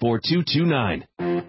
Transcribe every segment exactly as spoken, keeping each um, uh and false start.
four two two nine.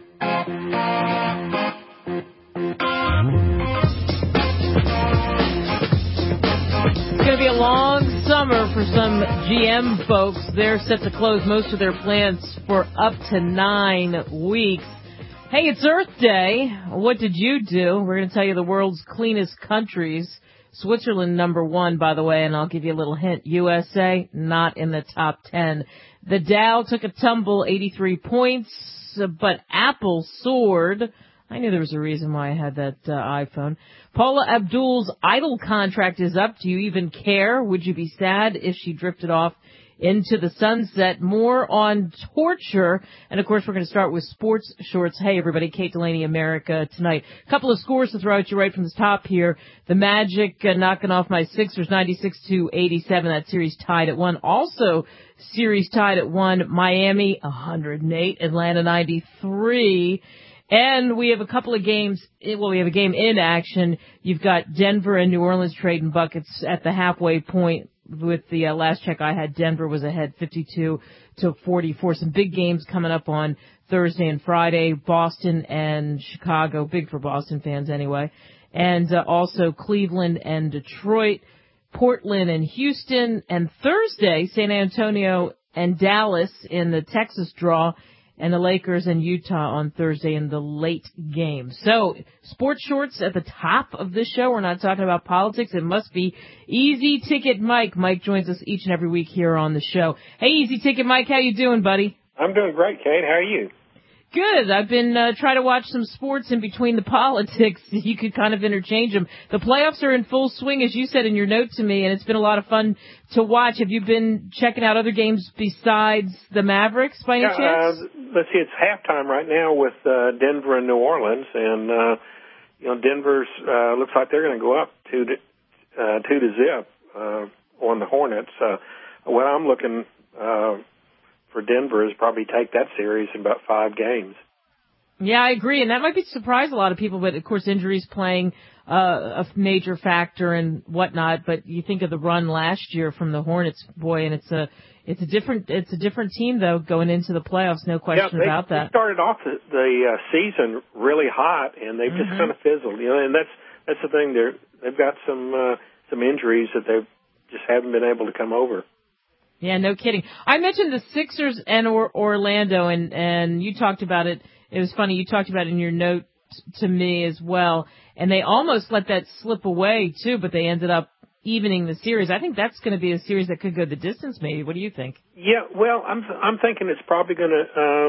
It's going to be a long summer for some G M folks. They're set to close most of their plants for up to nine weeks. Hey, it's Earth Day. What did you do? We're going to tell you the world's cleanest countries. Switzerland, number one, by the way, and I'll give you a little hint. U S A, not in the top ten. The Dow took a tumble, eighty-three points, but Apple soared. I knew there was a reason why I had that uh, iPhone. Paula Abdul's Idol contract is up. Do you even care? Would you be sad if she drifted off into the sunset? More on torture. And, of course, we're going to start with sports shorts. Hey, everybody, Kate Delaney, America Tonight. A couple of scores to throw at you right from the top here. The Magic uh, knocking off my Sixers, ninety-six to eighty-seven. That series tied at one. Also, series tied at one. Miami, one hundred eight. Atlanta, ninety-three. And we have a couple of games, well, we have a game in action. You've got Denver and New Orleans trading buckets at the halfway point. With the uh, last check I had, Denver was ahead fifty-two to forty-four. Some big games coming up on Thursday and Friday. Boston and Chicago, big for Boston fans anyway. And uh, also Cleveland and Detroit, Portland and Houston. And Thursday, San Antonio and Dallas in the Texas draw. And the Lakers and Utah on Thursday in the late game. So, sports shorts at the top of this show. We're not talking about politics. It must be Easy Ticket Mike. Mike joins us each and every week here on the show. Hey, Easy Ticket Mike, how you doing, buddy? I'm doing great, Kate. How are you? Good. I've been uh, trying to watch some sports in between the politics. You could kind of interchange them. The playoffs are in full swing, as you said in your note to me, and it's been a lot of fun to watch. Have you been checking out other games besides the Mavericks by any yeah, chance? Uh, let's see, it's halftime right now with uh, Denver and New Orleans, and uh, you know Denver's uh, looks like they're going to go up two to uh, two to zip uh, on the Hornets. Uh, what I'm looking uh, for Denver is probably take that series in about five games. Yeah, I agree, and that might be surprise a lot of people, but of course injuries playing uh, a major factor and whatnot. But you think of the run last year from the Hornets, boy, and it's a it's a different it's a different team though going into the playoffs, no question yeah, they, about that. They started off the, the uh, season really hot, and they've mm-hmm. just kind of fizzled, you know. And that's that's the thing; they're they've got some uh, some injuries that they just haven't been able to come over. Yeah, no kidding. I mentioned the Sixers and or- Orlando, and, and you talked about it. It was funny. You talked about it in your note to me as well. And they almost let that slip away, too, but they ended up evening the series. I think that's going to be a series that could go the distance, maybe. What do you think? Yeah, well, I'm I'm thinking it's probably going to, uh,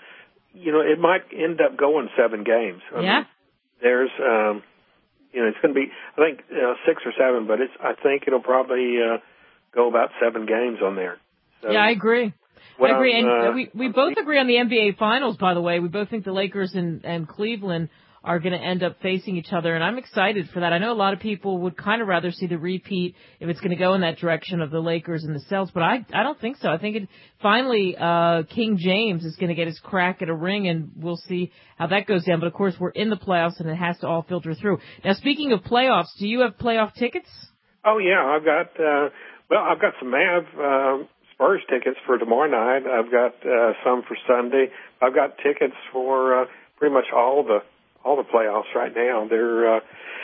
you know, it might end up going seven games. I yeah? mean, there's, um, you know, it's going to be, I think, uh, six or seven, but it's. I think it'll probably uh, go about seven games on there. So, yeah, I agree. I agree, and uh, we we both agree on the N B A Finals, by the way. We both think the Lakers and, and Cleveland are going to end up facing each other, and I'm excited for that. I know a lot of people would kind of rather see the repeat if it's going to go in that direction of the Lakers and the Celtics, but I I don't think so. I think it finally uh, King James is going to get his crack at a ring, and we'll see how that goes down. But, of course, we're in the playoffs, and it has to all filter through. Now, speaking of playoffs, do you have playoff tickets? Oh, yeah, I've got uh, – well, I've got some Mav uh, Spurs tickets for tomorrow night. I've got uh, some for Sunday. I've got tickets for uh, pretty much all the all the playoffs right now. They're uh,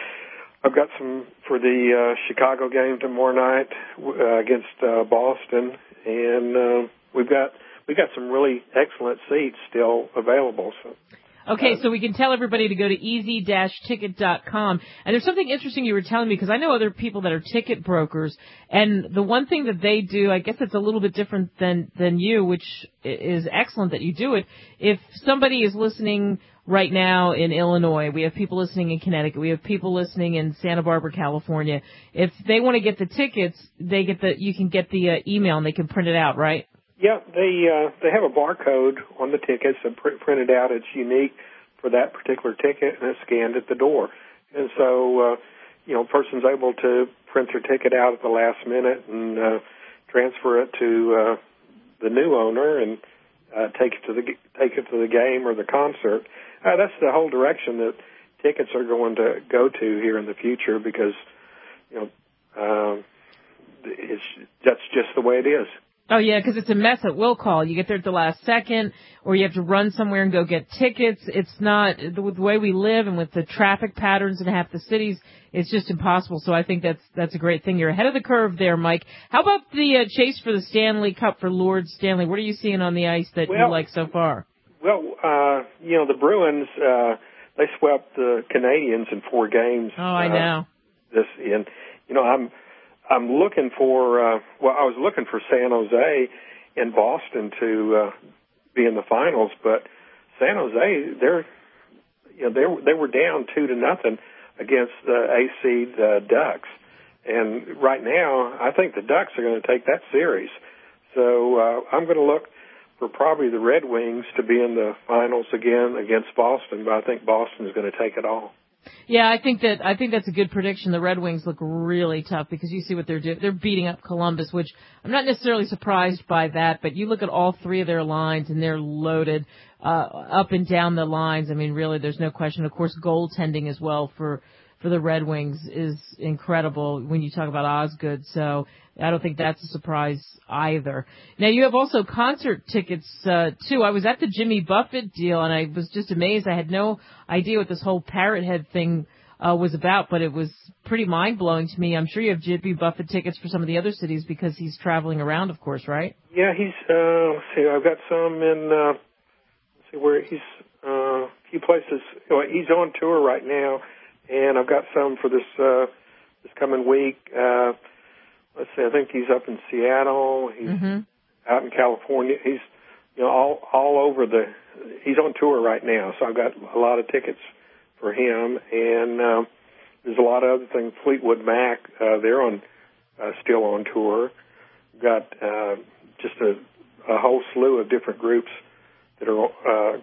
I've got some for the uh, Chicago game tomorrow night uh, against uh, Boston, and uh, we've got we got some really excellent seats still available. So. Okay, so we can tell everybody to go to easy dash ticket dot com. And there's something interesting you were telling me, because I know other people that are ticket brokers, and the one thing that they do, I guess it's a little bit different than, than you, which is excellent that you do it. If somebody is listening right now in Illinois, we have people listening in Connecticut, we have people listening in Santa Barbara, California. If they want to get the tickets, they get the, you can get the uh, email and they can print it out, right? Yeah, they uh, they have a barcode on the tickets and pr- printed out. It's unique for that particular ticket, and it's scanned at the door. And so, uh, you know, a person's able to print their ticket out at the last minute and uh, transfer it to uh, the new owner and uh, take it to the take it to the game or the concert. Uh, that's the whole direction that tickets are going to go to here in the future, because you know uh, it's that's just the way it is. Oh, yeah, because it's a mess at will call. You get there at the last second, or you have to run somewhere and go get tickets. It's not, the, the way we live and with the traffic patterns in half the cities, it's just impossible. So I think that's that's a great thing. You're ahead of the curve there, Mike. How about the uh, chase for the Stanley Cup for Lord Stanley? What are you seeing on the ice that well, you like so far? Well, uh, you know, the Bruins, uh, they swept the Canadians in four games. Oh, I know. Uh, this, and, you know, I'm, I'm looking for, uh, well, I was looking for San Jose and Boston to, uh, be in the finals, but San Jose, they're, you know, they, they were down two to nothing against the A-seed, uh, Ducks. And right now, I think the Ducks are going to take that series. So, uh, I'm going to look for probably the Red Wings to be in the finals again against Boston, but I think Boston is going to take it all. Yeah, I think that I think that's a good prediction. The Red Wings look really tough because you see what they're doing. They're beating up Columbus, which I'm not necessarily surprised by that, but you look at all three of their lines and they're loaded uh, up and down the lines. I mean, really, there's no question. Of course, goaltending as well for for the Red Wings is incredible when you talk about Osgood. So I don't think that's a surprise either. Now, you have also concert tickets, uh, too. I was at the Jimmy Buffett deal, and I was just amazed. I had no idea what this whole Parrot Head thing uh, was about, but it was pretty mind-blowing to me. I'm sure you have Jimmy Buffett tickets for some of the other cities because he's traveling around, of course, right? Yeah, he's, uh, let's see, I've got some in, uh, let's see where he's, uh, a few places. Well, he's on tour right now, and I've got some for this, uh, this coming week. Uh, Let's see, I think he's up in Seattle. He's mm-hmm. out in California. He's, you know, all all over the. He's on tour right now, so I've got a lot of tickets for him. And um, there's a lot of other things. Fleetwood Mac, uh, they're on uh, still on tour. Got uh, just a, a whole slew of different groups that are uh,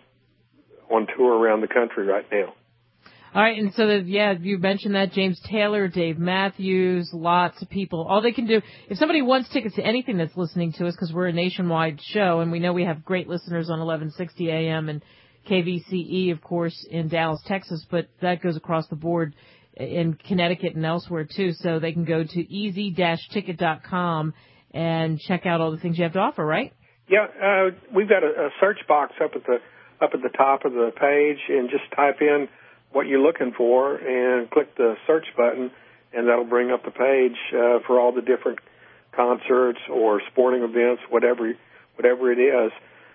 on tour around the country right now. All right, and so, that, yeah, you mentioned that, James Taylor, Dave Matthews, lots of people. All they can do, if somebody wants tickets to anything that's listening to us, because we're a nationwide show, and we know we have great listeners on eleven sixty A M and K V C E, of course, in Dallas, Texas, but that goes across the board in Connecticut and elsewhere, too. So they can go to easy dash ticket dot com and check out all the things you have to offer, right? Yeah, uh, we've got a, a search box up at the up at the top of the page, and just type in what you're looking for and click the search button, and that'll bring up the page uh, for all the different concerts or sporting events, whatever whatever it is,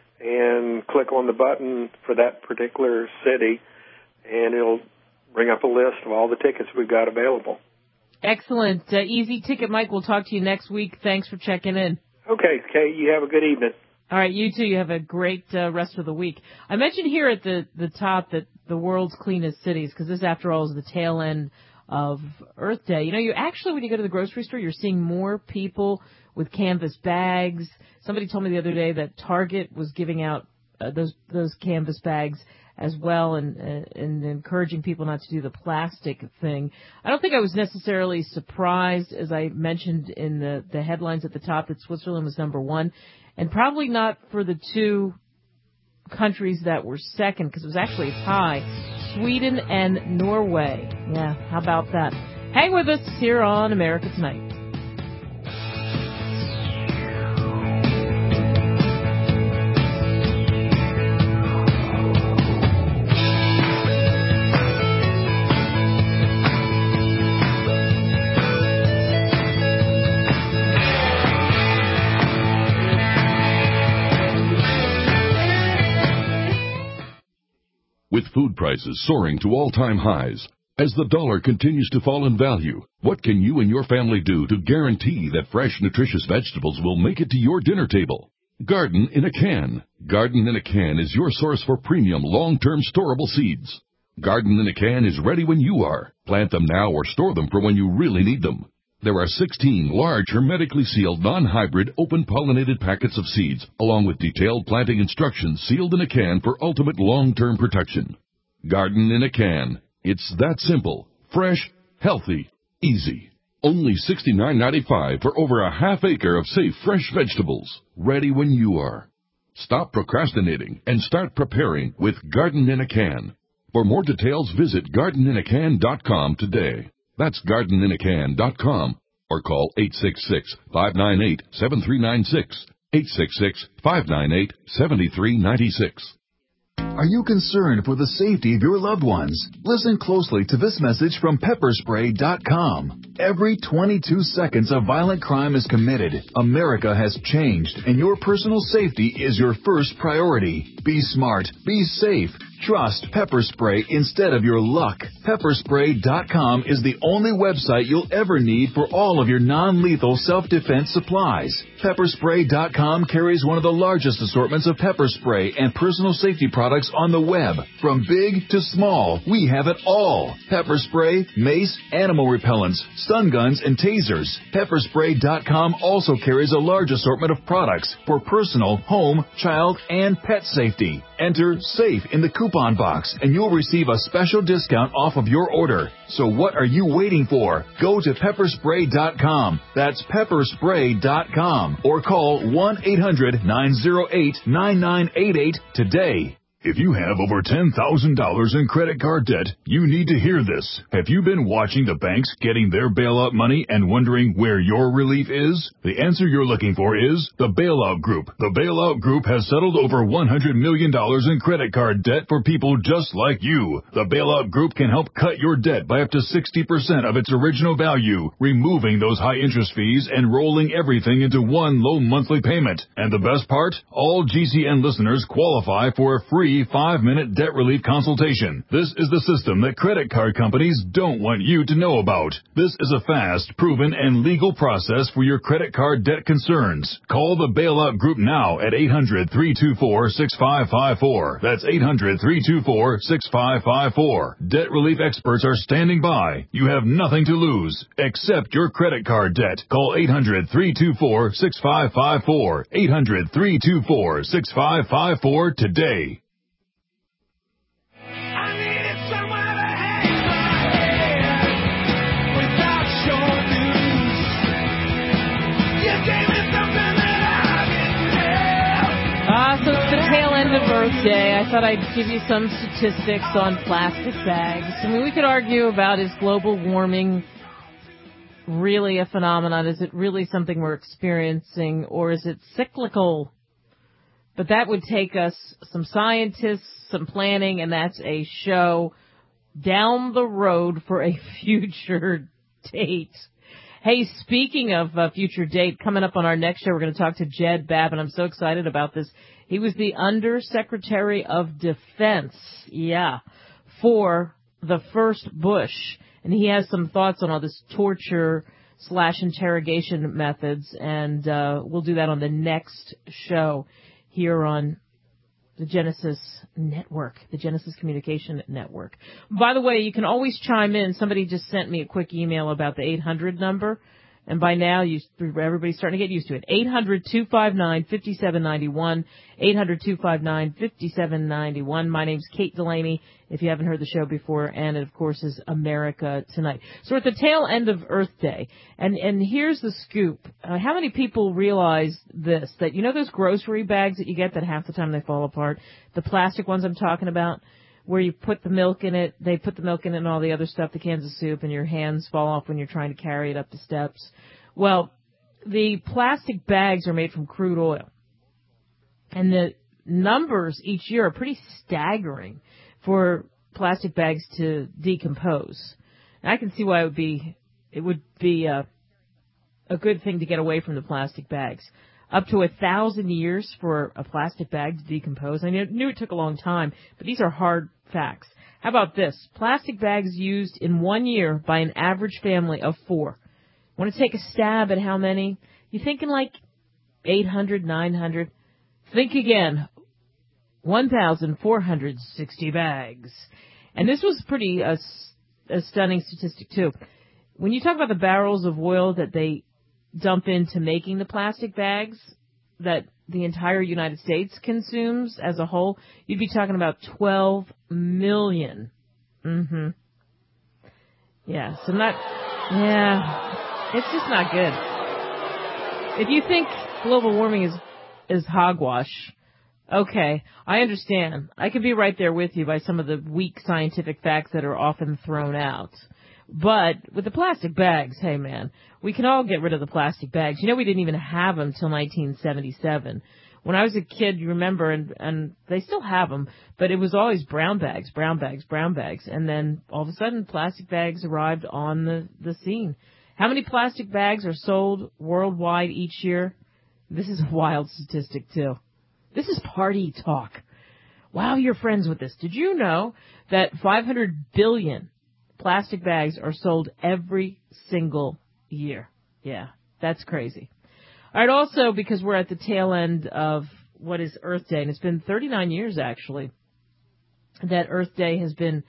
and click on the button for that particular city, and it'll bring up a list of all the tickets we've got available. Excellent. Uh, easy Ticket, Mike. We'll talk to you next week. Thanks for checking in. Okay, Kay, you have a good evening. All right, you too. You have a great uh, rest of the week. I mentioned here at the, the top that the world's cleanest cities, because this, after all, is the tail end of Earth Day. You know, you actually, when you go to the grocery store, you're seeing more people with canvas bags. Somebody told me the other day that Target was giving out uh, those those canvas bags as well, and uh, and encouraging people not to do the plastic thing. I don't think I was necessarily surprised, as I mentioned in the, the headlines at the top, that Switzerland was number one, and probably not for the two countries that were second, because it was actually a tie, Sweden and Norway. Yeah, how about that? Hang with us here on America Tonight. With food prices soaring to all-time highs, as the dollar continues to fall in value, what can you and your family do to guarantee that fresh, nutritious vegetables will make it to your dinner table? Garden in a Can. Garden in a Can is your source for premium, long-term storable seeds. Garden in a Can is ready when you are. Plant them now or store them for when you really need them. There are sixteen large, hermetically sealed, non-hybrid, open-pollinated packets of seeds, along with detailed planting instructions sealed in a can for ultimate long-term protection. Garden in a Can. It's that simple, fresh, healthy, easy. Only sixty-nine ninety-five for over a half acre of safe, fresh vegetables, ready when you are. Stop procrastinating and start preparing with Garden in a Can. For more details, visit garden in a can dot com today. That's garden in a can dot com, or call eight six six, five nine eight, seven three nine six. eight six six, five nine eight, seven three nine six. Are you concerned for the safety of your loved ones? Listen closely to this message from pepper spray dot com. Every twenty-two seconds a violent crime is committed. America has changed, and your personal safety is your first priority. Be smart. Be safe. Trust Pepper Spray instead of your luck. pepper spray dot com is the only website you'll ever need for all of your non-lethal self-defense supplies. pepper spray dot com carries one of the largest assortments of pepper spray and personal safety products on the web. From big to small, we have it all. Pepper spray, mace, animal repellents, stun guns, and tasers. pepper spray dot com also carries a large assortment of products for personal, home, child, and pet safety. Enter SAFE in the coupon box, and you'll receive a special discount off of your order. So what are you waiting for? Go to pepper spray dot com. That's pepper spray dot com. Or call one eight hundred, nine oh eight, nine nine eight eight today. If you have over ten thousand dollars in credit card debt, you need to hear this. Have you been watching the banks getting their bailout money and wondering where your relief is? The answer you're looking for is the Bailout Group. The Bailout Group has settled over one hundred million dollars in credit card debt for people just like you. The Bailout Group can help cut your debt by up to sixty percent of its original value, removing those high interest fees and rolling everything into one low monthly payment. And the best part? All G C N listeners qualify for a free five-minute debt relief consultation. This is the system that credit card companies don't want you to know about. This is a fast, proven, and legal process for your credit card debt concerns. Call the Bailout Group now at eight hundred, three two four, six five five four. That's eight hundred, three two four, six five five four. Debt relief experts are standing by. You have nothing to lose, except your credit card debt. Call eight hundred, three two four, six five five four. eight hundred, three two four, six five five four today. Ah, so it's the tail end of Earth Day. I thought I'd give you some statistics on plastic bags. I mean, we could argue about, is global warming really a phenomenon? Is it really something we're experiencing, or is it cyclical? But that would take us some scientists, some planning, and that's a show down the road for a future date. Hey, speaking of uh, future date, coming up on our next show, we're going to talk to Jed Babin. I'm so excited about this. He was the Undersecretary of Defense, yeah, for the first Bush. And he has some thoughts on all this torture slash interrogation methods. And uh, we'll do that on the next show here on the Genesis Network, the Genesis Communication Network. By the way, you can always chime in. Somebody just sent me a quick email about the eight hundred number, and by now you, everybody's starting to get used to it. eight hundred, two five nine, five seven nine one, eight hundred, two five nine, five seven nine one. My name's Kate Delaney, if you haven't heard the show before, and it, of course, is America Tonight. So we're at the tail end of Earth Day, and, and here's the scoop. Uh, how many people realize this, that you know those grocery bags that you get that half the time they fall apart, the plastic ones I'm talking about, where you put the milk in it, they put the milk in it and all the other stuff, the cans of soup, and your hands fall off when you're trying to carry it up the steps? Well, the plastic bags are made from crude oil, and the numbers each year are pretty staggering for plastic bags to decompose. And I can see why it would be it would be a, a good thing to get away from the plastic bags. Up to a thousand years for a plastic bag to decompose. I knew it took a long time, but these are hard facts. How about this? Plastic bags used in one year by an average family of four. Want to take a stab at how many? You thinking like eight hundred, nine hundred? Think again. one thousand four hundred sixty bags. And this was pretty uh, a stunning statistic, too. When you talk about the barrels of oil that they dump into making the plastic bags that the entire United States consumes as a whole, you'd be talking about twelve million. Mm-hmm. Yeah, so not, yeah, it's just not good. If you think global warming is, is hogwash, okay, I understand. I could be right there with you by some of the weak scientific facts that are often thrown out. But with the plastic bags, hey, man, we can all get rid of the plastic bags. You know, we didn't even have them till nineteen seventy-seven. When I was a kid, you remember, and, and they still have them, but it was always brown bags, brown bags, brown bags. And then all of a sudden, plastic bags arrived on the, the scene. How many plastic bags are sold worldwide each year? This is a wild statistic, too. This is party talk. Wow, you're friends with this. Did you know that five hundred billion plastic bags are sold every single year? Yeah, that's crazy. All right, also, because we're at the tail end of what is Earth Day, and it's been thirty-nine years, actually, that Earth Day has been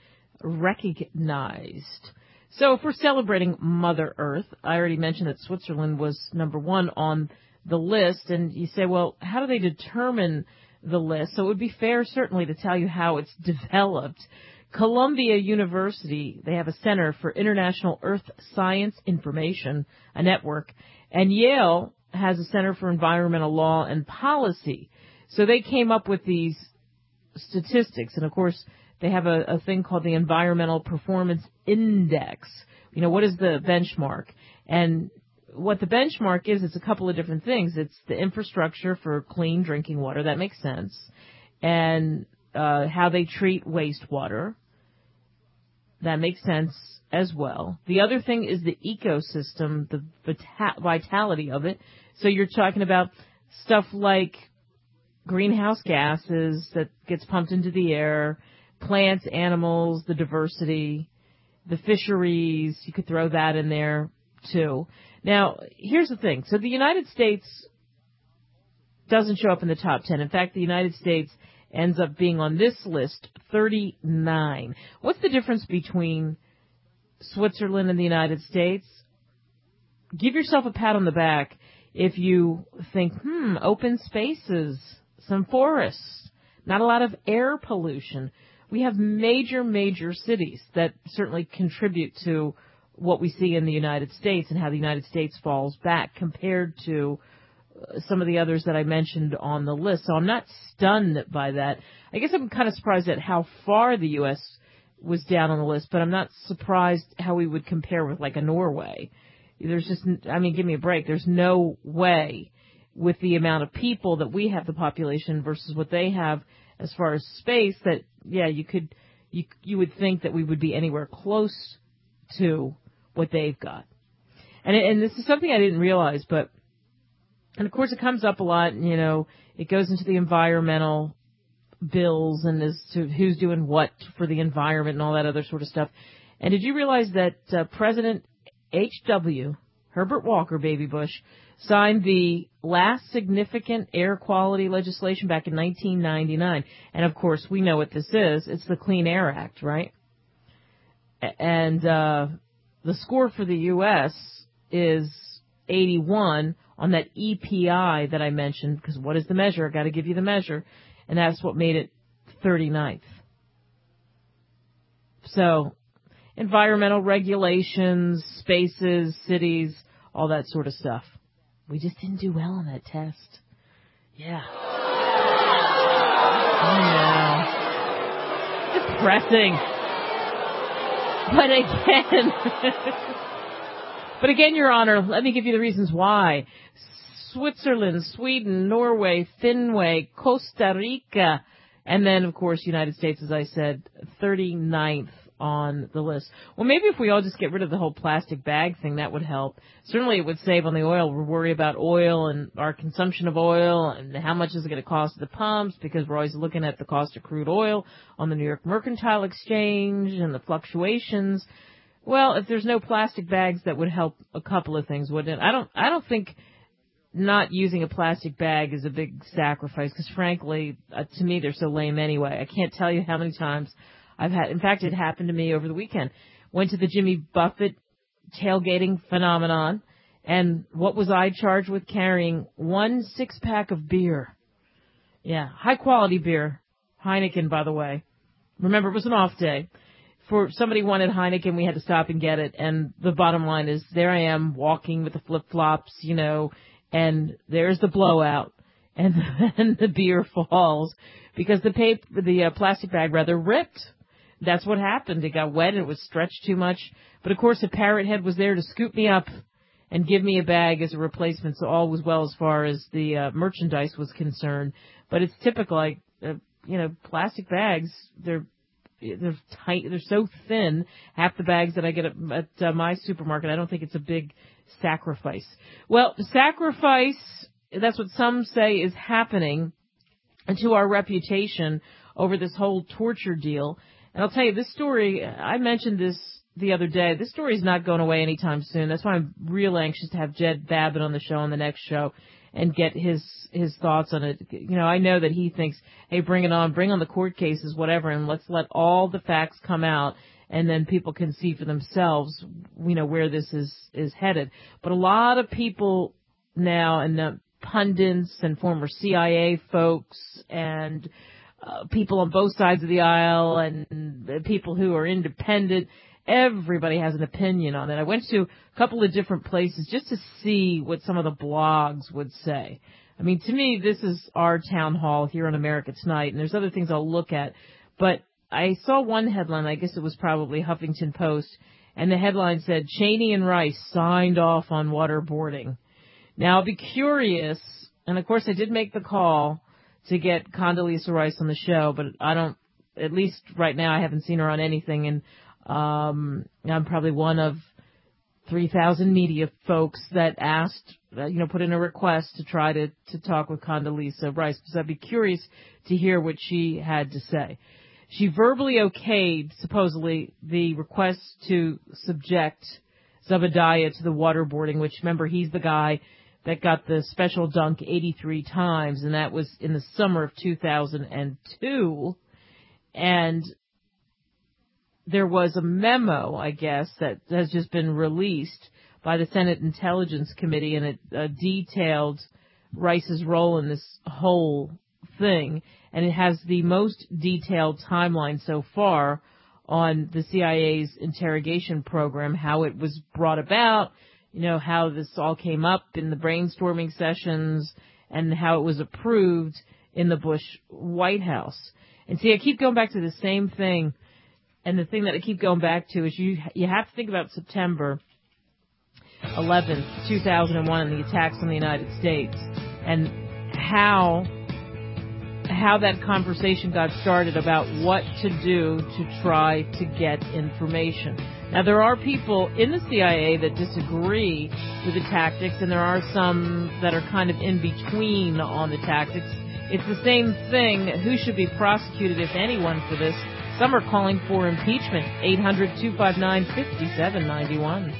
recognized. So if we're celebrating Mother Earth, I already mentioned that Switzerland was number one on the list, and you say, well, how do they determine the list? So it would be fair, certainly, to tell you how it's developed. Columbia University, they have a Center for International Earth Science Information, a network, and Yale has a Center for Environmental Law and Policy. So they came up with these statistics, and of course, they have a, a thing called the Environmental Performance Index. You know, what is the benchmark? And what the benchmark is, it's a couple of different things. It's the infrastructure for clean drinking water. That makes sense. And uh, how they treat wastewater. That makes sense as well. The other thing is the ecosystem, the vita- vitality of it. So you're talking about stuff like greenhouse gases that gets pumped into the air, plants, animals, the diversity, the fisheries. You could throw that in there too. Now, here's the thing. So the United States doesn't show up in the top ten. In fact, the United States ends up being on this list thirty-nine. What's the difference between Switzerland and the United States? Give yourself a pat on the back if you think, hmm, open spaces, some forests, not a lot of air pollution. We have major, major cities that certainly contribute to what we see in the United States and how the United States falls back compared to some of the others that I mentioned on the list. So I'm not stunned by that. I guess I'm kind of surprised at how far the U S was down on the list, but I'm not surprised how we would compare with like a Norway. There's just, I mean, give me a break. There's no way with the amount of people that we have, the population versus what they have as far as space, that, yeah, you could, you, you would think that we would be anywhere close to what they've got. And, and this is something I didn't realize, but, and of course it comes up a lot, you know, it goes into the environmental bills and as to who's doing what for the environment and all that other sort of stuff. And did you realize that uh, President H W, Herbert Walker Baby Bush, signed the last significant air quality legislation back in nineteen ninety-nine? And of course, we know what this is. It's the Clean Air Act, right? And uh, the score for the U S is eighty-one on that E P I that I mentioned, because what is the measure? I got to give you the measure. And that's what made it thirty-ninth. So, environmental regulations, spaces, cities, all that sort of stuff. We just didn't do well on that test. Yeah. I know. Depressing. But again, but again, Your Honor, let me give you the reasons why. Switzerland, Sweden, Norway, Finway, Costa Rica, and then, of course, United States, as I said, thirty-ninth on the list. Well, maybe if we all just get rid of the whole plastic bag thing, that would help. Certainly it would save on the oil. We worry about oil and our consumption of oil and how much is it going to cost at the pumps, because we're always looking at the cost of crude oil on the New York Mercantile Exchange and the fluctuations. Well, if there's no plastic bags, that would help a couple of things, wouldn't it? I don't, I don't think not using a plastic bag is a big sacrifice, because frankly, uh, to me, they're so lame anyway. I can't tell you how many times I've had, in fact, it happened to me over the weekend. Went to the Jimmy Buffett tailgating phenomenon, and what was I charged with? Carrying one six-pack of beer. Yeah, high-quality beer. Heineken, by the way. Remember, it was an off day. For somebody wanted Heineken, we had to stop and get it, and the bottom line is, there I am, walking with the flip-flops, you know, and there's the blowout, and then the beer falls because the paper, the uh, plastic bag rather ripped. that's what happened. It got wet and it was stretched too much. But, of course, a Parrot Head was there to scoop me up and give me a bag as a replacement, so all was well as far as the uh, merchandise was concerned. But it's typical, like, uh, you know, plastic bags, they're they're tight, they're so thin. Half the bags that I get at, at uh, my supermarket, I don't think it's a big sacrifice. Well, the sacrifice, that's what some say is happening to our reputation over this whole torture deal. And I'll tell you, this story, I mentioned this the other day. This story is not going away anytime soon. That's why I'm real anxious to have Jed Babbitt on the show on the next show and get his his thoughts on it. You know, I know that he thinks, hey, bring it on, bring on the court cases, whatever, and let's let all the facts come out, and then people can see for themselves, you know, where this is, is headed. But a lot of people now, and uh, pundits and former C I A folks and uh, people on both sides of the aisle and uh, people who are independent, everybody has an opinion on it. I went to a couple of different places just to see what some of the blogs would say. I mean, to me, this is our town hall here on America Tonight, and there's other things I'll look at. But I saw one headline, I guess it was probably Huffington Post, and the headline said, Cheney and Rice signed off on waterboarding. Now, I'll be curious, and of course I did make the call to get Condoleezza Rice on the show, but I don't, at least right now I haven't seen her on anything, and Um, I'm probably one of three thousand media folks that asked, uh, you know, put in a request to try to, to talk with Condoleezza Rice, because I'd be curious to hear what she had to say. She verbally okayed, supposedly, the request to subject Zebediah to the waterboarding, which, remember, he's the guy that got the special dunk eighty-three times, and that was in the summer of two thousand two. And there was a memo, I guess, that has just been released by the Senate Intelligence Committee, and it uh, detailed Rice's role in this whole thing. And it has the most detailed timeline so far on the C I A's interrogation program, how it was brought about, you know, how this all came up in the brainstorming sessions, and how it was approved in the Bush White House. And see, I keep going back to the same thing. And the thing that I keep going back to is you you have to think about September eleventh, two thousand one, and the attacks on the United States, and how how that conversation got started about what to do to try to get information. Now, there are people in the C I A that disagree with the tactics, and there are some that are kind of in between on the tactics. It's the same thing. Who should be prosecuted, if anyone, for this? Some are calling for impeachment. eight hundred, two five nine, five seven nine one.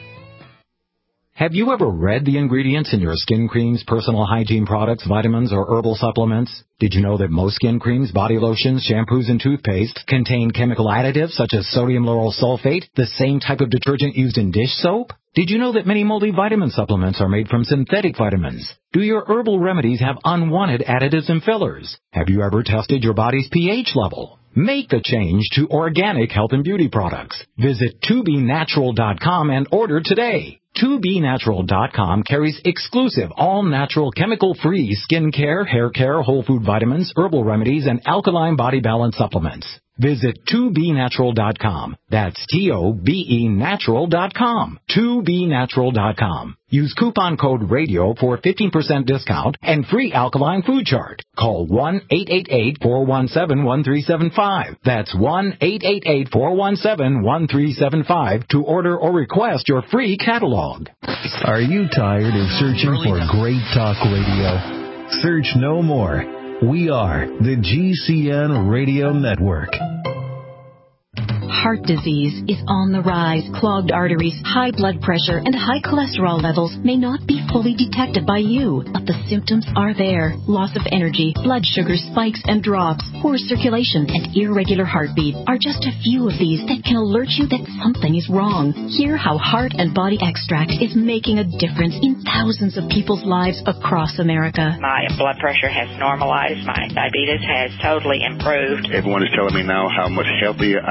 Have you ever read the ingredients in your skin creams, personal hygiene products, vitamins, or herbal supplements? Did you know that most skin creams, body lotions, shampoos, and toothpaste contain chemical additives such as sodium lauryl sulfate, the same type of detergent used in dish soap? Did you know that many multivitamin supplements are made from synthetic vitamins? Do your herbal remedies have unwanted additives and fillers? Have you ever tested your body's pH level? Make the change to organic health and beauty products. Visit two B natural dot com and order today. two B natural dot com carries exclusive, all-natural, chemical-free skincare, hair care, whole food vitamins, herbal remedies, and alkaline body balance supplements. Visit two B natural dot com. That's T O B E natural dot com. two B natural dot com. Use coupon code RADIO for fifteen percent discount and free alkaline food chart. Call one eight eight eight, four one seven, one three seven five. That's one eight eight eight, four one seven, one three seven five to order or request your free catalog. Are you tired of searching for great talk radio? Search no more. We are the G C N Radio Network. Heart disease is on the rise. Clogged arteries, high blood pressure, and high cholesterol levels may not be fully detected by you, but the symptoms are there. Loss of energy, blood sugar spikes and drops, poor circulation, and irregular heartbeat are just a few of these that can alert you that something is wrong. Hear how Heart and Body Extract is making a difference in thousands of people's lives across America. My blood pressure has normalized. My diabetes has totally improved. Everyone is telling me now how much healthier I look.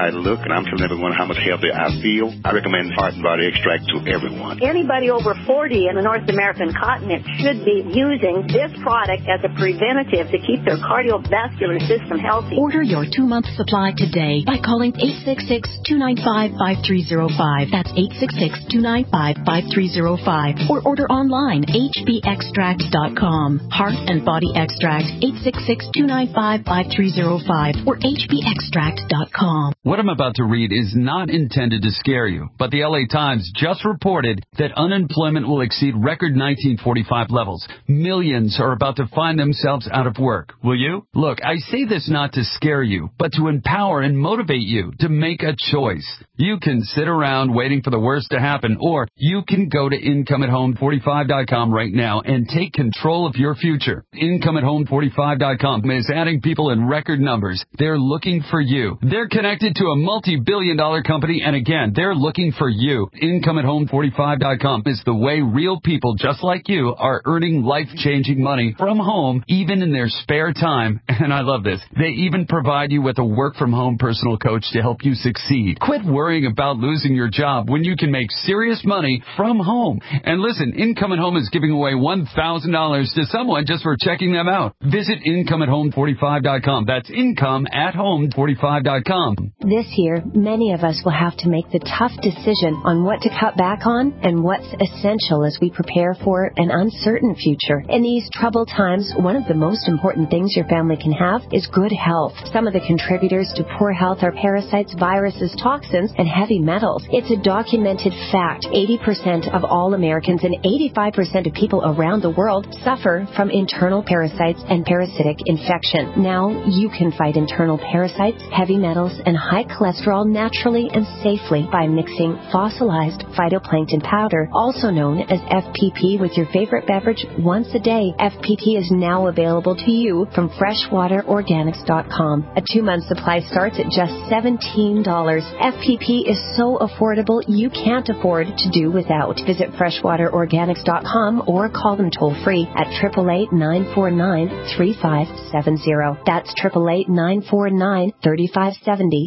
and I'm telling everyone how much healthier I feel, I recommend Heart and Body Extract to everyone. Anybody over forty in the North American continent should be using this product as a preventative to keep their cardiovascular system healthy. Order your two-month supply today by calling eight six six, two nine five, five three zero five. That's eight six six, two nine five, five three zero five. Or order online, h b extract dot com. Heart and Body Extract, eight six six, two nine five, five three zero five or h b extract dot com. What I'm about to read is not intended to scare you, but the L A Times just reported that unemployment will exceed record nineteen forty-five levels. Millions are about to find themselves out of work. Will you? Look, I say this not to scare you, but to empower and motivate you to make a choice. You can sit around waiting for the worst to happen, or you can go to income at home forty-five dot com right now and take control of your future. income at home forty-five dot com is adding people in record numbers. They're looking for you. They're connected to a multi-billion dollar company, and again, they're looking for you. income at home forty-five dot com is the way real people just like you are earning life-changing money from home, even in their spare time. And I love this. They even provide you with a work-from-home personal coach to help you succeed. Quit worrying about losing your job when you can make serious money from home. And listen, Income at Home is giving away one thousand dollars to someone just for checking them out. Visit income at home forty-five dot com. That's income at home forty-five dot com. This year, many of us will have to make the tough decision on what to cut back on and what's essential as we prepare for an uncertain future. In these troubled times, one of the most important things your family can have is good health. Some of the contributors to poor health are parasites, viruses, toxins, and heavy metals. It's a documented fact. eighty percent of all Americans and eighty-five percent of people around the world suffer from internal parasites and parasitic infection. Now you can fight internal parasites, heavy metals, and high cholesterol naturally and safely by mixing fossilized phytoplankton powder, also known as F P P, with your favorite beverage once a day. F P P is now available to you from freshwater organics dot com. A two-month supply starts at just seventeen dollars. F P P is so affordable you can't afford to do without. Visit freshwater organics dot com or call them toll-free at eight eight eight, nine four nine, three five seven zero. That's eight eight eight, nine four nine, three five seven zero.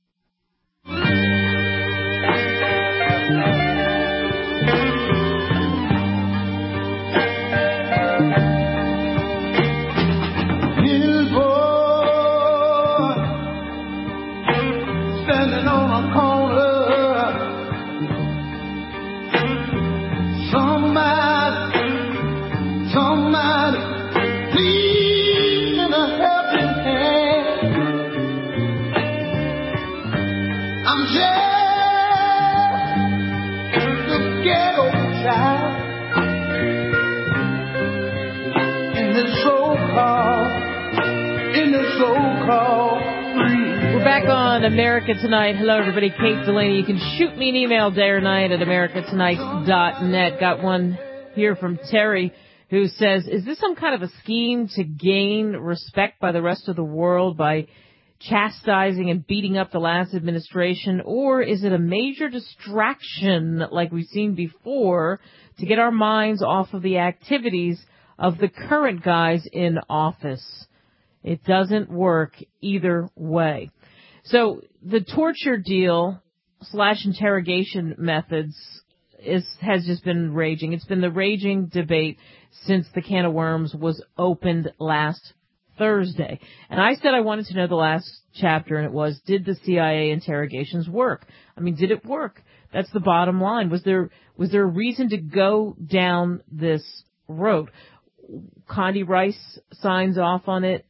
We're back on America Tonight. Hello, everybody. Kate Delaney. You can shoot me an email day or night at america tonight dot net. Got one here from Terry who says, is this some kind of a scheme to gain respect by the rest of the world by chastising and beating up the last administration, or is it a major distraction like we've seen before to get our minds off of the activities of the current guys in office? It doesn't work either way. So the torture deal slash interrogation methods is has just been raging. It's been the raging debate since the can of worms was opened last Thursday. And I said I wanted to know the last chapter, and it was, did the C I A interrogations work? I mean, did it work? That's the bottom line. Was there was there a reason to go down this road? Condi Rice signs off on it,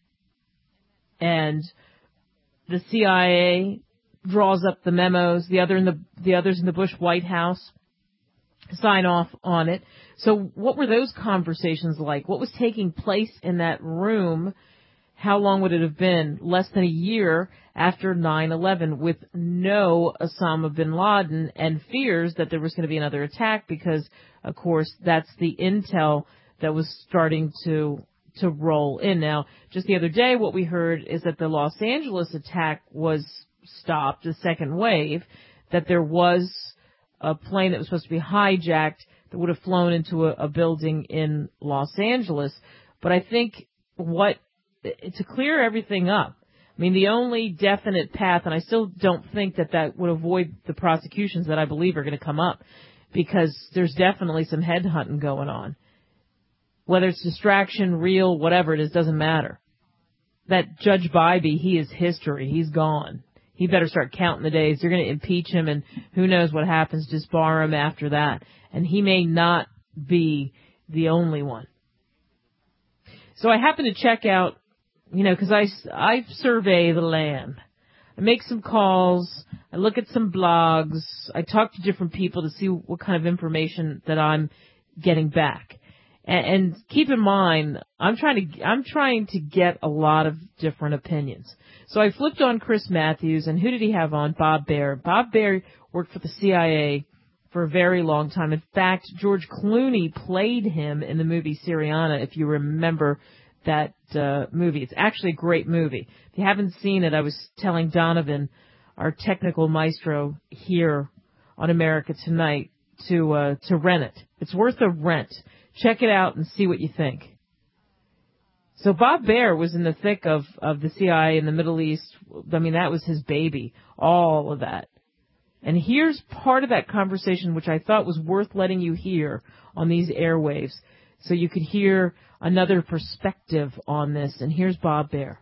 and the C I A draws up the memos. The other in the the others in the Bush White House sign off on it. So what were those conversations like? What was taking place in that room? How long would it have been? Less than a year after nine eleven, with no Osama bin Laden and fears that there was going to be another attack because, of course, that's the intel that was starting to to roll in. Now, just the other day, what we heard is that the Los Angeles attack was stopped, the second wave, that there was a plane that was supposed to be hijacked that would have flown into a, a building in Los Angeles. But I think what, to clear everything up, I mean, the only definite path, and I still don't think that that would avoid the prosecutions that I believe are going to come up, because there's definitely some headhunting going on. Whether it's distraction, real, whatever it is, doesn't matter. That Judge Bybee, he is history. He's gone. He better start counting the days. They're going to impeach him, and who knows what happens, disbar him after that. And he may not be the only one. So I happen to check out, you know, because I, I survey the land. I make some calls. I look at some blogs. I talk to different people to see what kind of information that I'm getting back. And, and keep in mind, I'm trying to I'm trying to get a lot of different opinions. So I flipped on Chris Matthews, and who did he have on? Bob Baer. Bob Baer worked for the C I A for a very long time. In fact, George Clooney played him in the movie Syriana, if you remember that uh, movie. It's actually a great movie. If you haven't seen it, I was telling Donovan, our technical maestro here on America Tonight, to uh, to rent it. It's worth a rent. Check it out and see what you think. So Bob Baer was in the thick of, of the C I A in the Middle East. I mean, that was his baby, all of that. And here's part of that conversation which I thought was worth letting you hear on these airwaves so you could hear another perspective on this. And here's Bob Baer.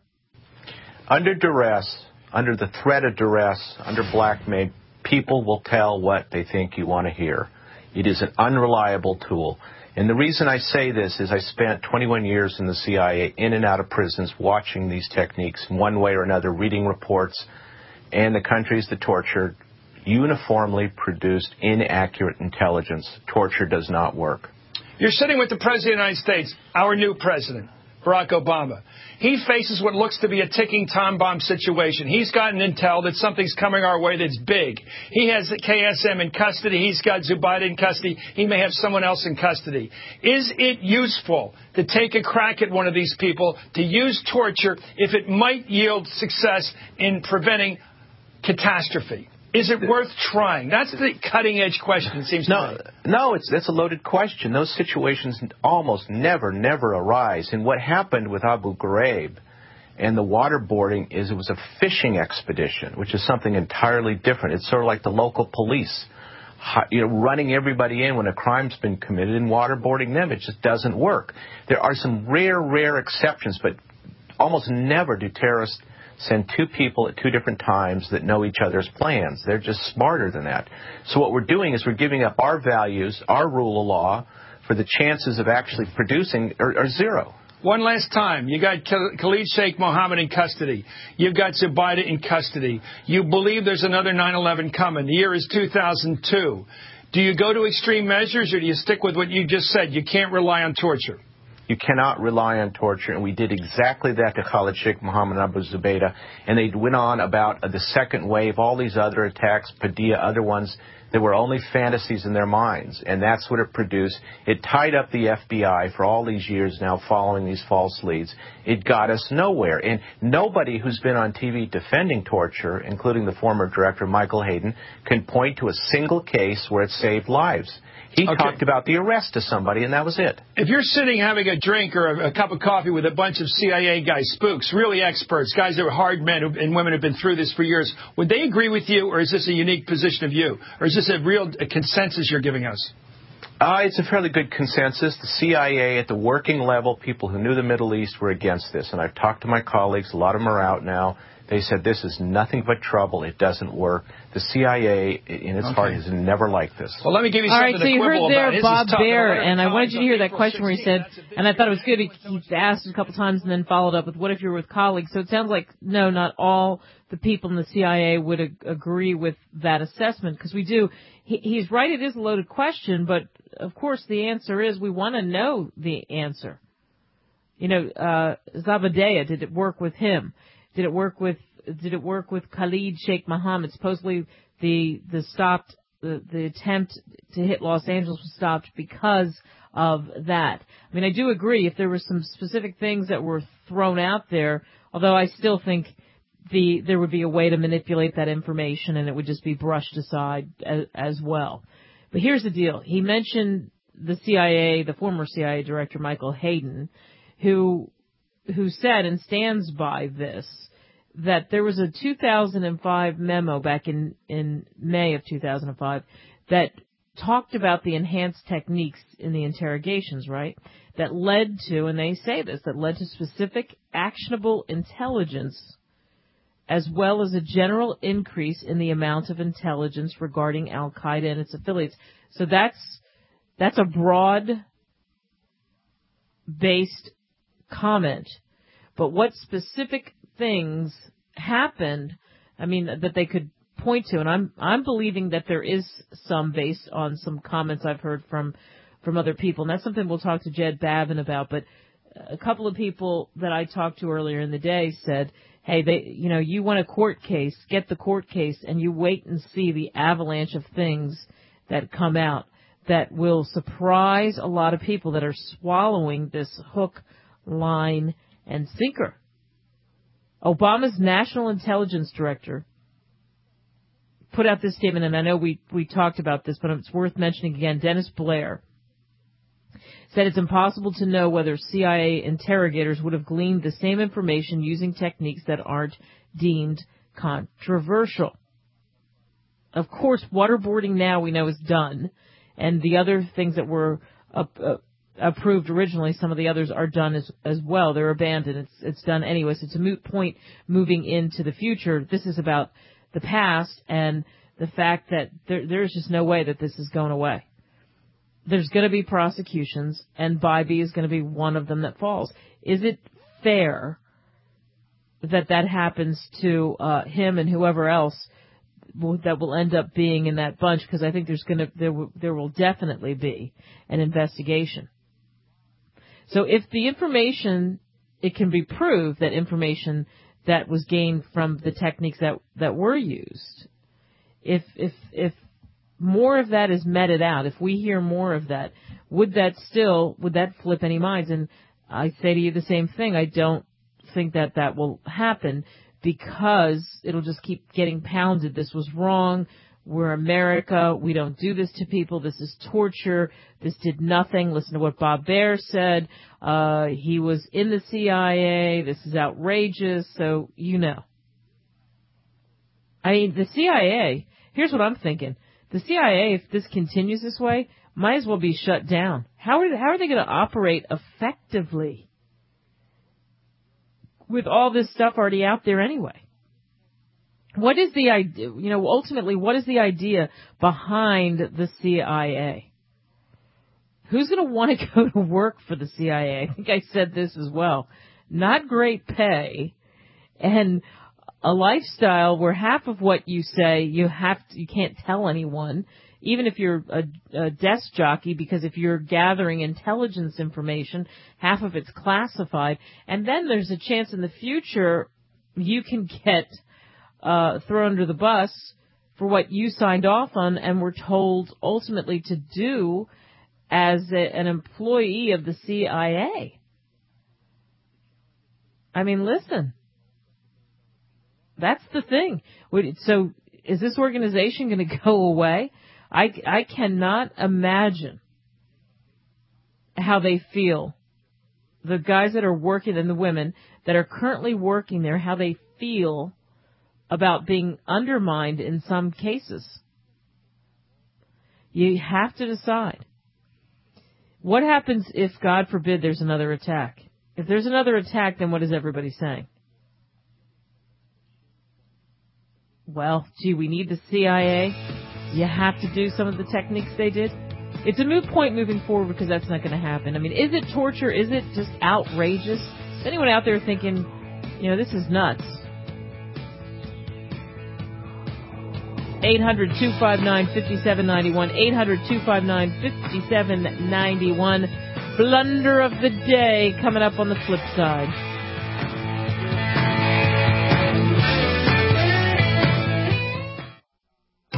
Under duress, under the threat of duress, under blackmail, people will tell what they think you want to hear. It is an unreliable tool. And the reason I say this is I spent twenty-one years in the C I A, in and out of prisons, watching these techniques one way or another, reading reports, and the countries that tortured uniformly produced inaccurate intelligence. Torture does not work. You're sitting with the President of the United States, our new president, Barack Obama. He faces what looks to be a ticking time bomb situation. He's gotten intel that something's coming our way that's big. He has K S M in custody. He's got Zubaydah in custody. He may have someone else in custody. Is it useful to take a crack at one of these people, to use torture, if it might yield success in preventing catastrophe? Is it worth trying? That's the cutting-edge question, it seems no, to me. No, it's, that's a loaded question. Those situations almost never, never arise. And what happened with Abu Ghraib and the waterboarding is it was a fishing expedition, which is something entirely different. It's sort of like the local police, you know, running everybody in when a crime's been committed and waterboarding them. It just doesn't work. There are some rare, rare exceptions, but almost never do terrorists send two people at two different times that know each other's plans. They're just smarter than that. So what we're doing is we're giving up our values, our rule of law, for the chances of actually producing are, are zero. One last time. You got Khalid Sheikh Mohammed in custody. You've got Zubaydah in custody. You believe there's another nine eleven coming. The year is two thousand two. Do you go to extreme measures, or do you stick with what you just said? You can't rely on torture. You cannot rely on torture, and we did exactly that to Khalid Sheikh Mohammed and Abu Zubaydah, and they went on about the second wave, all these other attacks, Padilla, other ones, that were only fantasies in their minds, and that's what it produced. It tied up the F B I for all these years now following these false leads. It got us nowhere, and nobody who's been on T V defending torture, including the former director Michael Hayden, can point to a single case where it saved lives. He okay. talked about the arrest of somebody, and that was it. If you're sitting having a drink or a, a cup of coffee with a bunch of C I A guys, spooks, really experts, guys that are hard men who, and women who have been through this for years, would they agree with you, or is this a unique position of you? Or is this a real a consensus you're giving us? Uh, it's a fairly good consensus. The C I A at the working level, people who knew the Middle East were against this. And I've talked to my colleagues. A lot of them are out now. They said this is nothing but trouble. It doesn't work. The C I A, in its okay. heart, has never liked this. Well, let me give you All something right, so to you quibble heard there about. Bob Baer, and I wanted you to hear that question where he said, and I thought it was good, he, he asked a couple times and then followed up with, what if you were with colleagues? So it sounds like, no, not all the people in the C I A would ag- agree with that assessment, because we do. He, he's right, it is a loaded question, but, of course, the answer is we want to know the answer. You know, uh, Zubaydah, did it work with him? Did it work with Did it work with Khalid Sheikh Mohammed? Supposedly, the the stopped the, the attempt to hit Los Angeles was stopped because of that. I mean, I do agree if there were some specific things that were thrown out there. Although I still think the there would be a way to manipulate that information, and it would just be brushed aside as, as well. But here's the deal: he mentioned the C I A, the former C I A director Michael Hayden, who who said and stands by this, that there was a two thousand five memo back in, in May of two thousand five that talked about the enhanced techniques in the interrogations, right? That led to, and they say this, that led to specific actionable intelligence as well as a general increase in the amount of intelligence regarding Al-Qaeda and its affiliates. So that's, that's a broad-based comment. But what specific things happened, I mean, that they could point to, and I'm I'm believing that there is some based on some comments I've heard from from other people, and that's something we'll talk to Jed Babin about. But a couple of people that I talked to earlier in the day said, hey, they, you know, you want a court case, get the court case, and you wait and see the avalanche of things that come out that will surprise a lot of people that are swallowing this hook, line, and sinker. Obama's National Intelligence Director put out this statement, and I know we, we talked about this, but it's worth mentioning again. Dennis Blair said it's impossible to know whether C I A interrogators would have gleaned the same information using techniques that aren't deemed controversial. Of course, waterboarding now we know is done, and the other things that were uh, uh, approved originally, some of the others are done as as well. They're abandoned. It's it's done anyway. So it's a moot point moving into the future. This is about the past and the fact that there, there's just no way that this is going away. There's going to be prosecutions, and Bybee is going to be one of them that falls. Is it fair that that happens to uh, him and whoever else will, that will end up being in that bunch? Because I think there's going to there will, there will definitely be an investigation. So if the information, it can be proved that information that was gained from the techniques that, that were used, if if if more of that is meted out, if we hear more of that, would that still, would that flip any minds? And I say to you the same thing. I don't think that that will happen because it'll just keep getting pounded. This was wrong. We're America. We don't do this to people. This is torture. This did nothing. Listen to what Bob Baer said. Uh, he was in the C I A. This is outrageous. So, you know. I mean, the C I A, here's what I'm thinking. The C I A, if this continues this way, might as well be shut down. How are, how are they going to operate effectively with all this stuff already out there anyway? What is the idea, you know, ultimately, what is the idea behind the C I A? Who's going to want to go to work for the C I A? I think I said this as well. Not great pay and a lifestyle where half of what you say you have to, you can't tell anyone, even if you're a, a desk jockey, because if you're gathering intelligence information, half of it's classified. And then there's a chance in the future you can get uh, thrown under the bus for what you signed off on and were told ultimately to do as a, an employee of the C I A. I mean, listen. That's the thing. So is this organization going to go away? I, I cannot imagine how they feel. The guys that are working and the women that are currently working there, how they feel about being undermined in some cases. You have to decide. What happens if, God forbid, there's another attack? If there's another attack, then what is everybody saying? Well, gee, we need the C I A. You have to do some of the techniques they did. It's a moot point moving forward because that's not going to happen. I mean, is it torture? Is it just outrageous? Is anyone out there thinking, you know, this is nuts? eight hundred, two five nine, five seven nine one. eight hundred, two five nine, five seven nine one. Blunder of the day coming up on the flip side.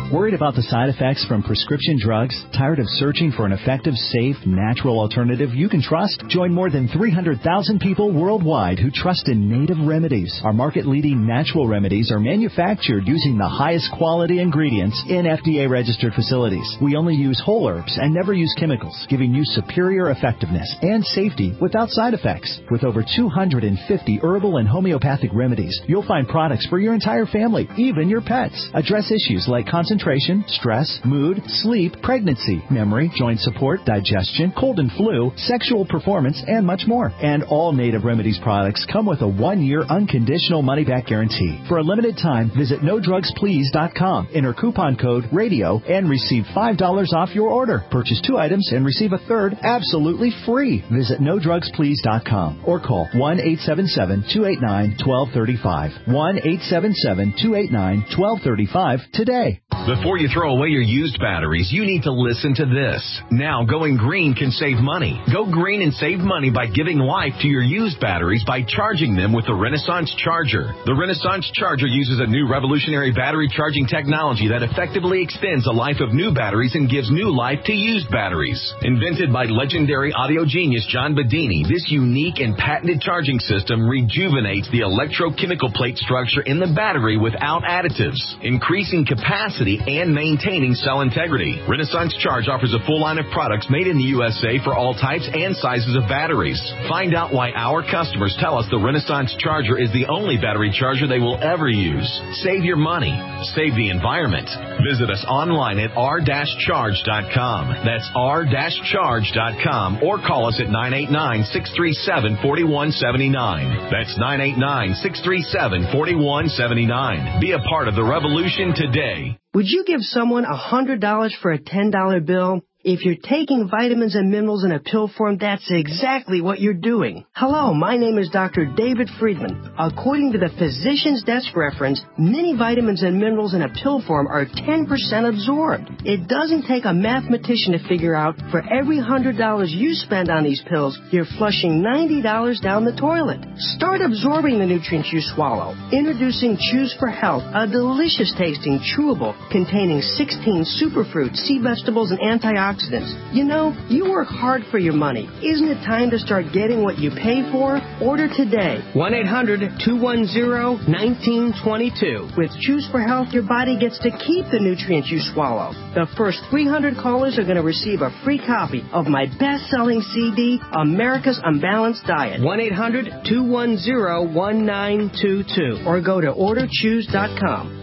Worried about the side effects from prescription drugs? Tired of searching for an effective, safe, natural alternative you can trust? Join more than three hundred thousand people worldwide who trust in Native Remedies. Our market-leading natural remedies are manufactured using the highest quality ingredients in F D A-registered facilities. We only use whole herbs and never use chemicals, giving you superior effectiveness and safety without side effects. With over two hundred fifty herbal and homeopathic remedies, you'll find products for your entire family, even your pets. Address issues like concentration, stress, mood, sleep, pregnancy, memory, joint support, digestion, cold and flu, sexual performance, and much more. And all Native Remedies products come with a one-year unconditional money-back guarantee. For a limited time, visit no drugs please dot com. Enter coupon code RADIO and receive five dollars off your order. Purchase two items and receive a third absolutely free. Visit no drugs please dot com or call one eight seven seven, two eight nine, one two three five. one eight seven seven, two eight nine, one two three five today. Before you throw away your used batteries, you need to listen to this. Now, going green can save money. Go green and save money by giving life to your used batteries by charging them with the Renaissance Charger. The Renaissance Charger uses a new revolutionary battery charging technology that effectively extends the life of new batteries and gives new life to used batteries. Invented by legendary audio genius John Bedini, this unique and patented charging system rejuvenates the electrochemical plate structure in the battery without additives, increasing capacity and maintaining cell integrity. Renaissance Charge offers a full line of products made in the U S A for all types and sizes of batteries. Find out why our customers tell us the Renaissance Charger is the only battery charger they will ever use. Save your money. Save the environment. Visit us online at r dash charge dot com. That's r dash charge dot com or call us at nine eight nine, six three seven, four one seven nine. That's nine eight nine, six three seven, four one seven nine. Be a part of the revolution today. Would you give someone one hundred dollars for a ten dollar bill? If you're taking vitamins and minerals in a pill form, that's exactly what you're doing. Hello, my name is Doctor David Friedman. According to the Physician's Desk reference, many vitamins and minerals in a pill form are ten percent absorbed. It doesn't take a mathematician to figure out for every one hundred dollars you spend on these pills, you're flushing ninety dollars down the toilet. Start absorbing the nutrients you swallow. Introducing Choose for Health, a delicious tasting chewable containing sixteen superfruits, sea vegetables, and antioxidants. You know, you work hard for your money. Isn't it time to start getting what you pay for? Order today. one eight hundred, two one zero, one nine two two. With Choose for Health, your body gets to keep the nutrients you swallow. The first three hundred callers are going to receive a free copy of my best-selling C D, America's Unbalanced Diet. one eight hundred, two one zero, one nine two two. Or go to order choose dot com.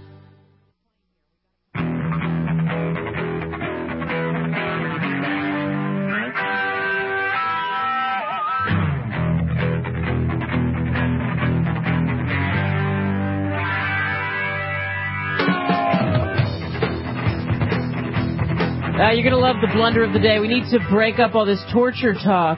Uh, you're going to love the blunder of the day. We need to break up all this torture talk.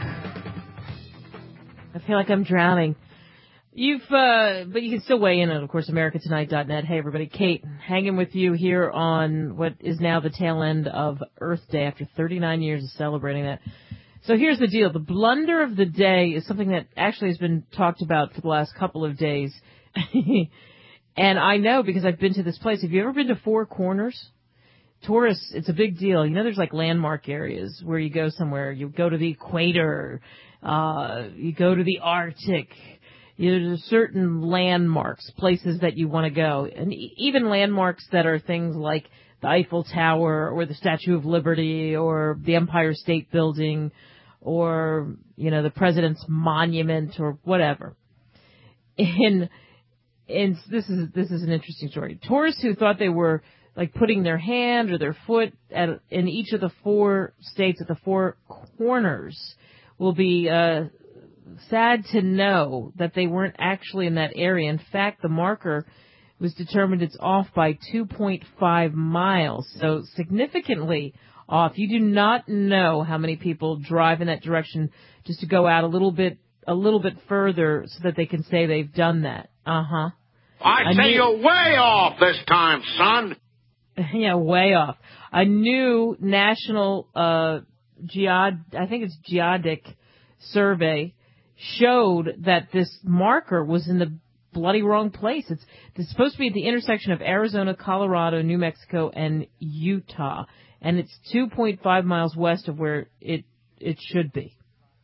I feel like I'm drowning. You've, uh, but you can still weigh in on, of course, America Tonight dot net. Hey, everybody. Kate, hanging with you here on what is now the tail end of Earth Day after thirty-nine years of celebrating that. So here's the deal. The blunder of the day is something that actually has been talked about for the last couple of days. And I know because I've been to this place. Have you ever been to Four Corners? Tourists, it's a big deal. You know, there's like landmark areas where you go somewhere. You go to the equator. Uh, you go to the Arctic. You know, there's certain landmarks, places that you want to go. And even landmarks that are things like the Eiffel Tower or the Statue of Liberty or the Empire State Building or, you know, the President's Monument or whatever. And, and this is, this is an interesting story. Tourists who thought they were like putting their hand or their foot at, in each of the four states at the Four Corners will be uh, sad to know that they weren't actually in that area. In fact, the marker was determined it's off by two point five miles, so significantly off. You do not know how many people drive in that direction just to go out a little bit, a little bit further so that they can say they've done that. Uh-huh. I say you're way off this time, son. Yeah, way off. A new national uh, geod, I think it's geodic survey showed that this marker was in the bloody wrong place. It's, it's supposed to be at the intersection of Arizona, Colorado, New Mexico, and Utah. And it's two point five miles west of where it it should be.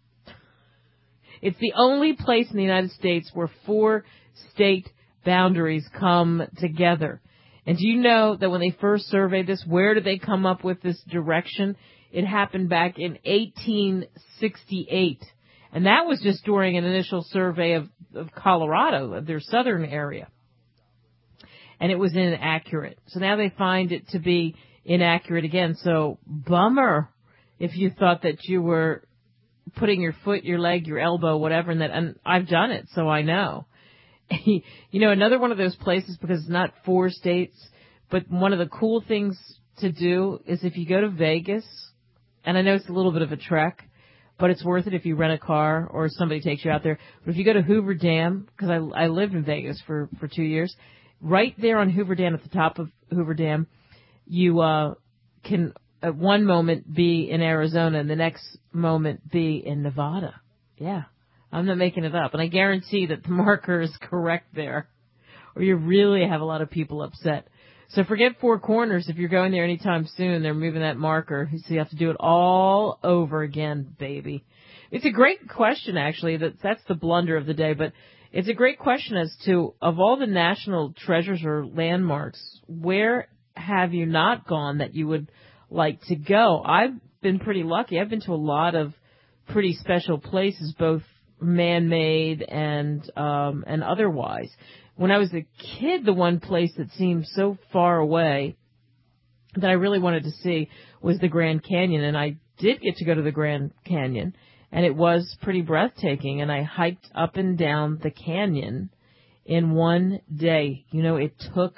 It's the only place in the United States where four state boundaries come together. And do you know that when they first surveyed this, where did they come up with this direction? It happened back in eighteen sixty-eight. And that was just during an initial survey of, of Colorado, of their southern area. And it was inaccurate. So now they find it to be inaccurate again. So bummer if you thought that you were putting your foot, your leg, your elbow, whatever, and that, and I've done it, so I know. You know, another one of those places, because it's not four states, but one of the cool things to do is if you go to Vegas, and I know it's a little bit of a trek, but it's worth it if you rent a car or somebody takes you out there. But if you go to Hoover Dam, because I, I lived in Vegas for, for two years, right there on Hoover Dam, at the top of Hoover Dam, you uh, can at one moment be in Arizona and the next moment be in Nevada. Yeah, I'm not making it up. And I guarantee that the marker is correct there, or you really have a lot of people upset. So forget Four Corners. If you're going there anytime soon, they're moving that marker. So you have to do it all over again, baby. It's a great question, actually. That That's the blunder of the day. But it's a great question as to, of all the national treasures or landmarks, where have you not gone that you would like to go? I've been pretty lucky. I've been to a lot of pretty special places, both man-made and um, and otherwise. When I was a kid, the one place that seemed so far away that I really wanted to see was the Grand Canyon, and I did get to go to the Grand Canyon, and it was pretty breathtaking, and I hiked up and down the canyon in one day. You know, it took,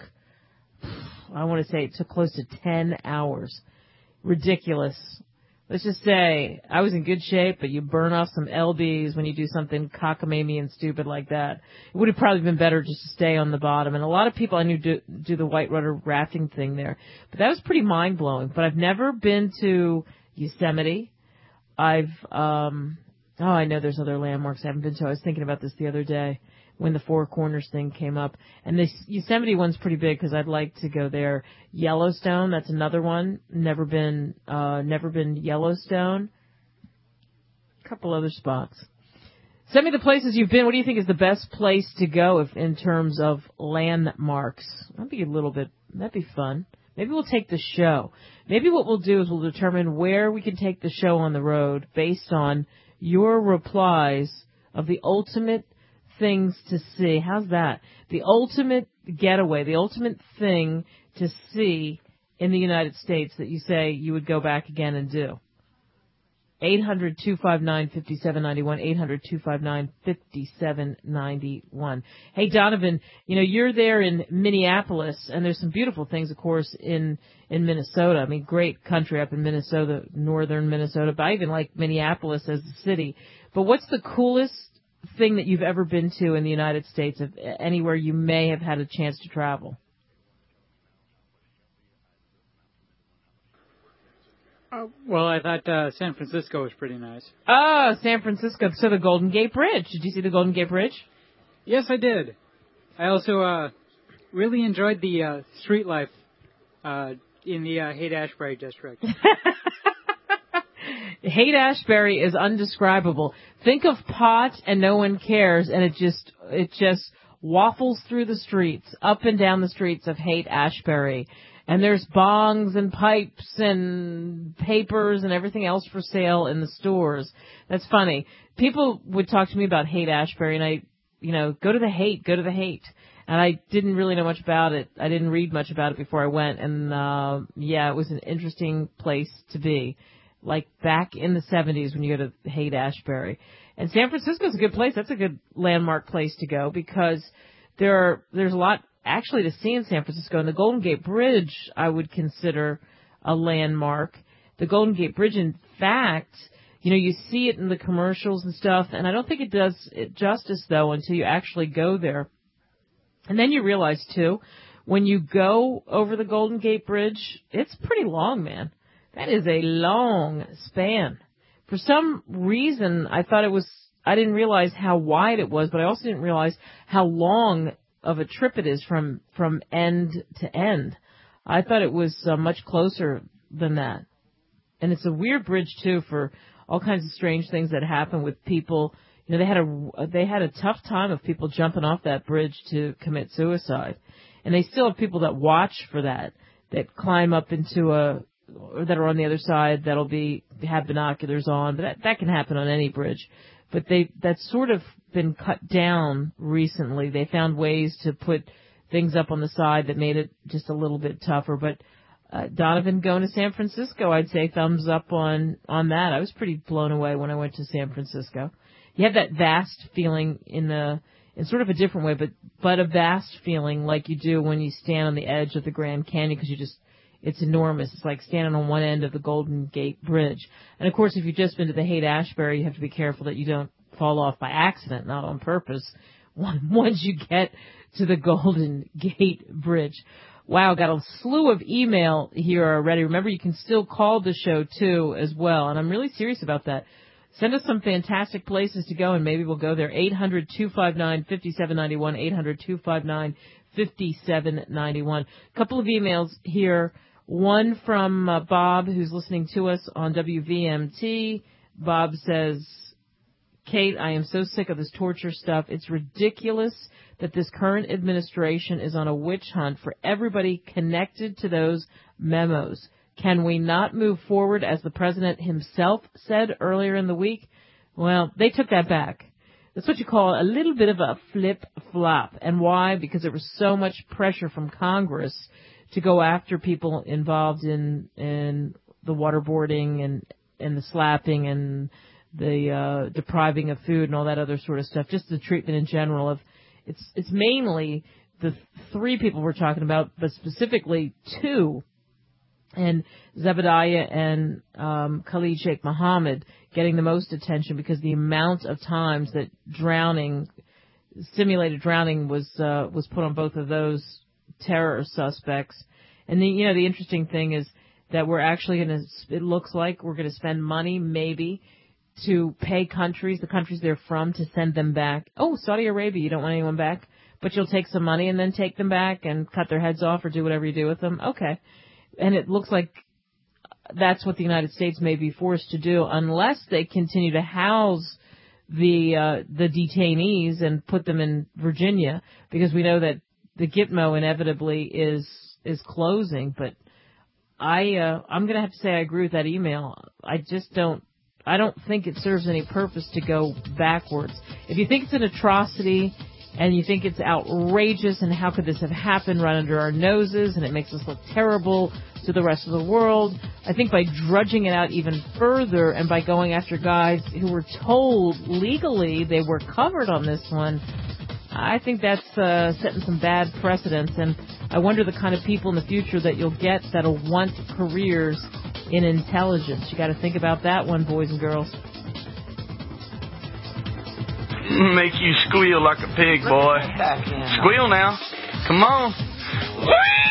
I want to say it took close to ten hours. Ridiculous. Let's just say I was in good shape, but you burn off some L Bs when you do something cockamamie and stupid like that. It would have probably been better just to stay on the bottom. And a lot of people I knew do, do the white rudder rafting thing there. But that was pretty mind-blowing. But I've never been to Yosemite. I've, um, oh, I know there's other landmarks I haven't been to. I was thinking about this the other day when the Four Corners thing came up. And the Yosemite one's pretty big because I'd like to go there. Yellowstone, that's another one. Never been, uh, never been Yellowstone. A couple other spots. Send me the places you've been. What do you think is the best place to go if, in terms of landmarks? That'd be a little bit, that'd be fun. Maybe we'll take the show. Maybe what we'll do is we'll determine where we can take the show on the road based on your replies of the ultimate things to see. How's that? The ultimate getaway, the ultimate thing to see in the United States that you say you would go back again and do. eight hundred, two five nine, five seven nine one, eight hundred, two five nine, five seven nine one. Hey, Donovan, you know, you're there in Minneapolis, and there's some beautiful things, of course, in, in Minnesota. I mean, great country up in Minnesota, northern Minnesota, but I even like Minneapolis as a city. But what's the coolest thing that you've ever been to in the United States, if anywhere you may have had a chance to travel? Uh, well, I thought uh, San Francisco was pretty nice. Oh, San Francisco. So the Golden Gate Bridge. Did you see the Golden Gate Bridge? Yes, I did. I also uh, really enjoyed the uh, street life uh, in the uh, Haight-Ashbury district. Haight-Ashbury is undescribable. Think of pot and no one cares, and it just it just waffles through the streets, up and down the streets of Haight-Ashbury. And there's bongs and pipes and papers and everything else for sale in the stores. That's funny. People would talk to me about Haight-Ashbury, and I, you know, go to the Haight, go to the Haight. And I didn't really know much about it. I didn't read much about it before I went. And, uh, yeah, it was an interesting place to be. Like back in the seventies when you go to Haight-Ashbury. And San Francisco's a good place. That's a good landmark place to go because there are, there's a lot actually to see in San Francisco. And the Golden Gate Bridge I would consider a landmark. The Golden Gate Bridge, in fact, you know, you see it in the commercials and stuff, and I don't think it does it justice, though, until you actually go there. And then you realize, too, when you go over the Golden Gate Bridge, it's pretty long, man. That is a long span. For some reason, I thought it was I didn't realize how wide it was, but I also didn't realize how long of a trip it is from, from end to end. I thought it was uh, much closer than that. And it's a weird bridge, too, for all kinds of strange things that happen with people. You know, they had a, they had a tough time of people jumping off that bridge to commit suicide. And they still have people that watch for that, that climb up into a, or that are on the other side, that'll be, have binoculars on. But that, that can happen on any bridge. But they, that's sort of been cut down recently. They found ways to put things up on the side that made it just a little bit tougher. But uh, Donovan going to San Francisco, I'd say thumbs up on, on that. I was pretty blown away when I went to San Francisco. You have that vast feeling in the, in sort of a different way, but, but a vast feeling like you do when you stand on the edge of the Grand Canyon, because you just, it's enormous. It's like standing on one end of the Golden Gate Bridge. And of course, if you've just been to the Haight-Ashbury, you have to be careful that you don't fall off by accident, not on purpose, once you get to the Golden Gate Bridge. Wow, got a slew of email here already. Remember, you can still call the show, too, as well. And I'm really serious about that. Send us some fantastic places to go, and maybe we'll go there. eight hundred, two five nine, five seven nine one, eight hundred, two five nine, five seven nine one. A couple of emails here. One from uh, Bob, who's listening to us on W V M T. Bob says, Kate, I am so sick of this torture stuff. It's ridiculous that this current administration is on a witch hunt for everybody connected to those memos. Can we not move forward, as the president himself said earlier in the week? Well, they took that back. That's what you call a little bit of a flip-flop. And why? Because there was so much pressure from Congress to go after people involved in in the waterboarding and, and the slapping and the uh, depriving of food and all that other sort of stuff, just the treatment in general. Of it's it's mainly the three people we're talking about, but specifically two, and Zebediah and um, Khalid Sheikh Mohammed getting the most attention because the amount of times that drowning, simulated drowning, was uh, was put on both of those terror suspects. And the, you know, the interesting thing is that we're actually going to, it looks like we're going to spend money maybe to pay countries, the countries they're from, to send them back. Oh, Saudi Arabia, you don't want anyone back, but you'll take some money and then take them back and cut their heads off or do whatever you do with them. Okay. And it looks like that's what the United States may be forced to do unless they continue to house the uh, the detainees and put them in Virginia, because we know that the Gitmo inevitably is is closing. But I uh, I'm going to have to say I agree with that email. I just don't I don't think it serves any purpose to go backwards. If you think it's an atrocity and you think it's outrageous and how could this have happened right under our noses and it makes us look terrible to the rest of the world, I think by drudging it out even further and by going after guys who were told legally they were covered on this one, I think that's uh, setting some bad precedents. And I wonder the kind of people in the future that you'll get that'll want careers in intelligence. You got to think about that one, boys and girls. Make you squeal like a pig, boy. Squeal now. Come on.